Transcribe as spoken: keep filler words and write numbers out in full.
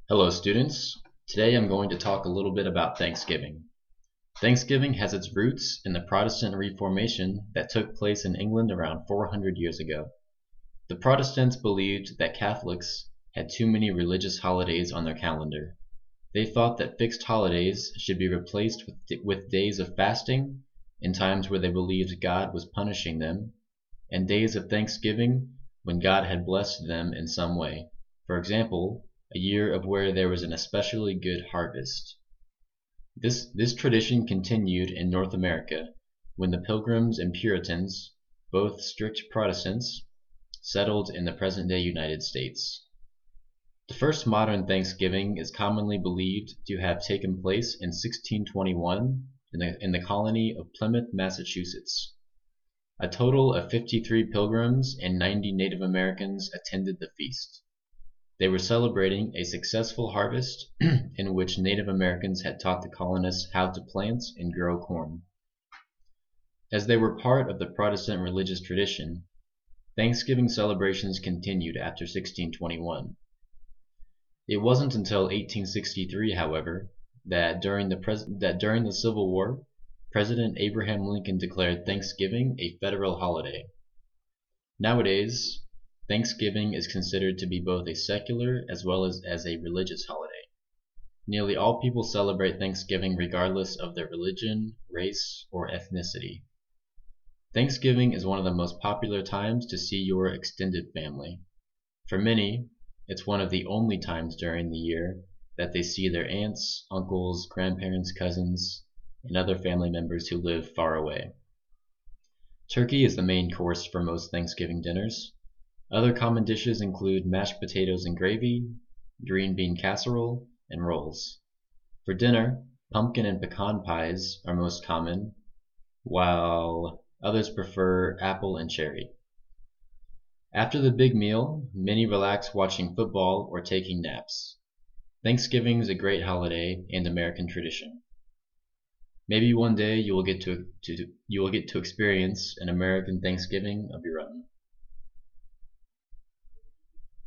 Hello, students. Today I'm going to talk a little bit about Thanksgiving. Thanksgiving has its roots in the Protestant Reformation that took place in England around four hundred years ago. The Protestants believed that Catholics had too many religious holidays on their calendar. They thought that fixed holidays should be replaced with, with days of fasting in times where they believed God was punishing them, and days of thanksgiving when God had blessed them in some way. For example, a year of where there was an especially good harvest. This, this tradition continued in North America when the Pilgrims and Puritans, both strict Protestants, settled in the present-day United States. The first modern Thanksgiving is commonly believed to have taken place in sixteen twenty-one in the, in the colony of Plymouth, Massachusetts. A total of fifty-three Pilgrims and ninety Native Americans attended the feast. They were celebrating a successful harvest in which Native Americans had taught the colonists how to plant and grow corn. As they were part of the Protestant religious tradition, Thanksgiving celebrations continued after sixteen twenty-one. It wasn't until eighteen sixty-three, however, that during the pres- that during the Civil War, President Abraham Lincoln declared Thanksgiving a federal holiday. Nowadays, Thanksgiving is considered to be both a secular as well as, as a religious holiday. Nearly all people celebrate Thanksgiving regardless of their religion, race, or ethnicity. Thanksgiving is one of the most popular times to see your extended family. For many, it's one of the only times during the year that they see their aunts, uncles, grandparents, cousins, and other family members who live far away. Turkey is the main course for most Thanksgiving dinners. Other common dishes include mashed potatoes and gravy, green bean casserole, and rolls. For dinner, pumpkin and pecan pies are most common, while others prefer apple and cherry. After the big meal, many relax watching football or taking naps. Thanksgiving is a great holiday and American tradition. Maybe one day you will get to, to you will get to experience an American Thanksgiving of your own.